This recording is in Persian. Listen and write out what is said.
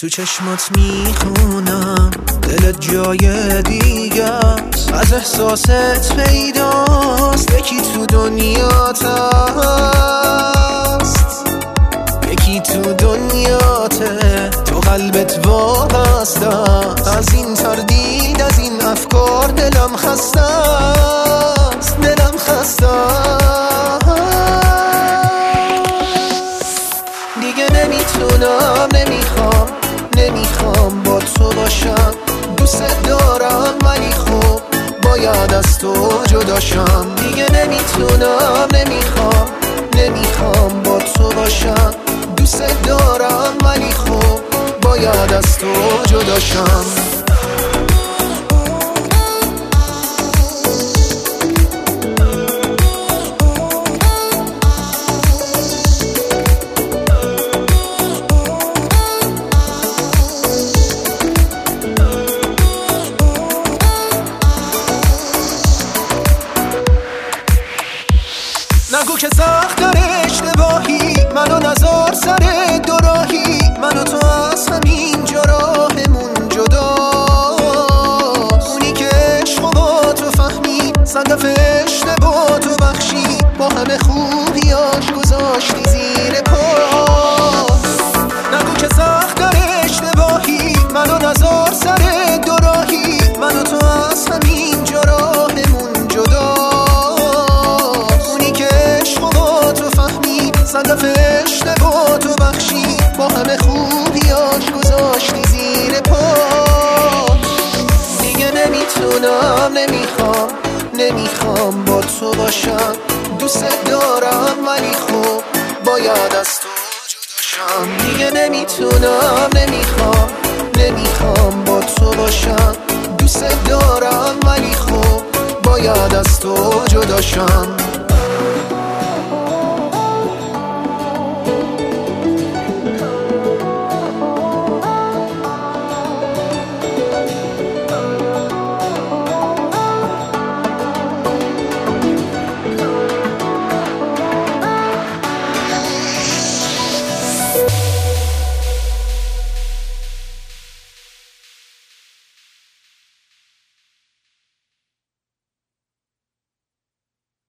تو چشمات میخونم دلت جای دیگه است، از احساست پیداست یکی تو دنیات هست، یکی تو دنیاته، تو قلبت وابسته از این تردید، از این افکار دلم خسته است، دلم خسته دیگه نمیتونم، نمیخوام با تو باشم، دوست دارم ولی خب باید از تو جداشم، دیگه نمیتونم، نمیخوام با تو باشم، دوست دارم ولی خب باید از تو جداشم. نگو که سخت در اشتباهی، منو نزار سر دوراهی، منو تو از همین جا راهمون جداست، اونی که عشق و با تو فهمی، صدف اشتباه تو بخشی، با همه خوبیاش گذاشتی زیر پاست. نگو که سخت در اشتباهی، منو نزار سر دوراهی، منو تو از همین جا راهمون جداست، صدف اشتباه تو بخشی، با همه خوبیاش گذاشتی زیر پات. دیگه نمیتونم، نمیخوام با تو باشم، دوست دارم ولی خب باید از تو جداشم، دیگه نمیتونم، نمیخوام با تو باشم، دوست دارم ولی خب باید از تو جداشم.